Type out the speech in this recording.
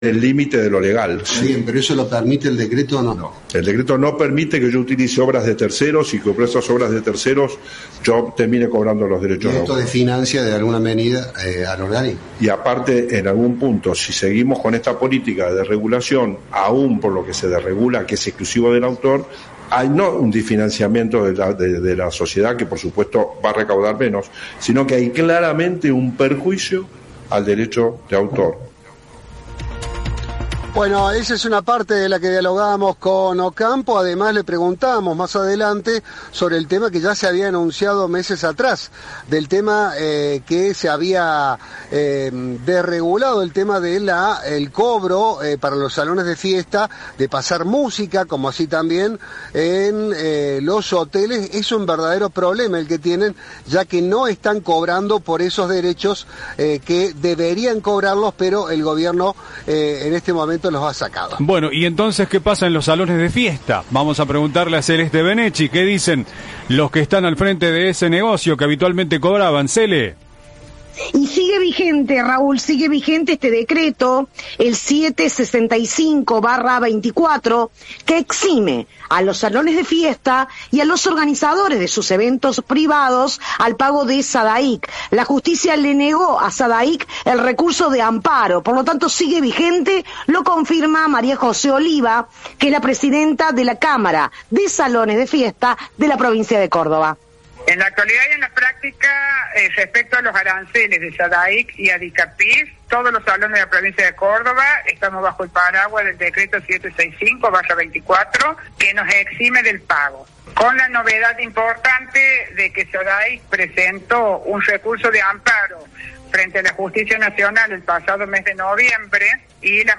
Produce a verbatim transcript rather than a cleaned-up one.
el límite de lo legal. Bien, pero ¿eso lo permite el decreto o no? No, el decreto no permite que yo utilice obras de terceros y que por esas obras de terceros yo termine cobrando los derechos. ¿Y esto de financia de alguna medida eh, al organismo? Y aparte, en algún punto, si seguimos con esta política de regulación, aún por lo que se desregula, que es exclusivo del autor, hay no un desfinanciamiento de la, de, de la sociedad, que por supuesto va a recaudar menos, sino que hay claramente un perjuicio al derecho de autor. Bueno, esa es una parte de la que dialogábamos con Ocampo. Además, le preguntábamos más adelante sobre el tema que ya se había anunciado meses atrás, del tema eh, que se había eh, desregulado, el tema de la el cobro eh, para los salones de fiesta, de pasar música, como así también en eh, los hoteles. Es un verdadero problema el que tienen, ya que no están cobrando por esos derechos eh, que deberían cobrarlos, pero el gobierno eh, en este momento los ha sacado. Bueno, y entonces, ¿qué pasa en los salones de fiesta? Vamos a preguntarle a Celeste Benechi, ¿qué dicen los que están al frente de ese negocio que habitualmente cobraban? Cele. Y sigue vigente, Raúl, sigue vigente este decreto, el setecientos sesenta y cinco barra veinticuatro, que exime a los salones de fiesta y a los organizadores de sus eventos privados al pago de SADAIC. La justicia le negó a SADAIC el recurso de amparo, por lo tanto sigue vigente, lo confirma María José Oliva, que es la presidenta de la Cámara de Salones de Fiesta de la provincia de Córdoba. En la actualidad y en la práctica, eh, respecto a los aranceles de SADAIC y ADICAPIS, todos los salones de la provincia de Córdoba estamos bajo el paraguas del decreto setecientos sesenta y cinco barra veinticuatro, que nos exime del pago. Con la novedad importante de que SADAIC presentó un recurso de amparo frente a la Justicia Nacional el pasado mes de noviembre, y la